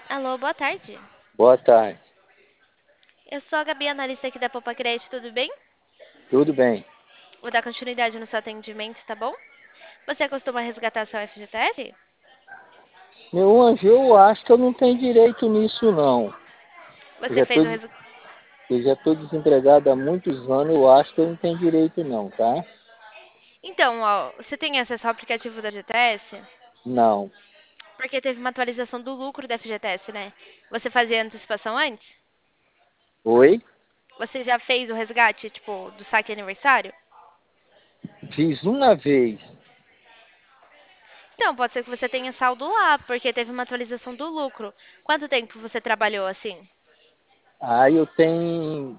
Alô, boa tarde. Boa tarde. Eu sou a Gabi, analista aqui da Popa Crédito, tudo bem? Tudo bem? Vou dar continuidade no seu atendimento, tá bom? Você costuma resgatar seu FGTS? Meu anjo, eu acho que eu não tenho direito nisso, não. Eu Você já fez estou o res... eu já tô desempregado há muitos anos, eu acho que eu não tenho direito, não, tá? Então, ó, você tem acesso ao aplicativo da FGTS? Não. Porque teve uma atualização do lucro da FGTS, né? Você fazia antecipação antes? Oi? Você já fez o resgate, tipo, do saque aniversário? Fiz uma vez. Então, pode ser que você tenha saldo lá, porque teve uma atualização do lucro. Quanto tempo você trabalhou assim? Aí eu tenho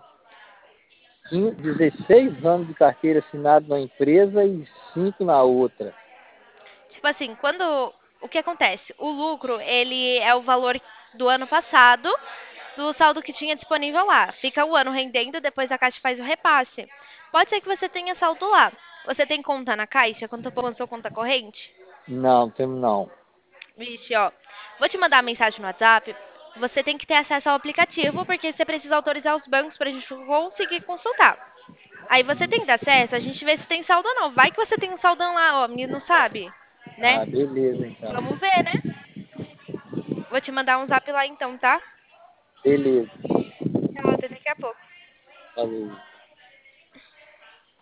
16 anos de carteira assinada na empresa e 5 na outra. Tipo assim, quando. O que acontece? O lucro, ele é o valor do ano passado do saldo que tinha disponível lá. Fica o ano rendendo, depois a Caixa faz o repasse. Pode ser que você tenha saldo lá. Você tem conta na Caixa? Quanto pouco na sua conta corrente? Não, temos não. Vixe, ó. Vou te mandar uma mensagem no WhatsApp. Você tem que ter acesso ao aplicativo, porque você precisa autorizar os bancos para a gente conseguir consultar. Aí você tem que dar acesso, a gente vê se tem saldo ou não. Vai que você tem um saldão lá, ó, menino não sabe, né? Ah, beleza, então. Vamos ver, né? Vou te mandar um zap lá então, tá? Beleza. Tchau, até daqui a pouco. Falou.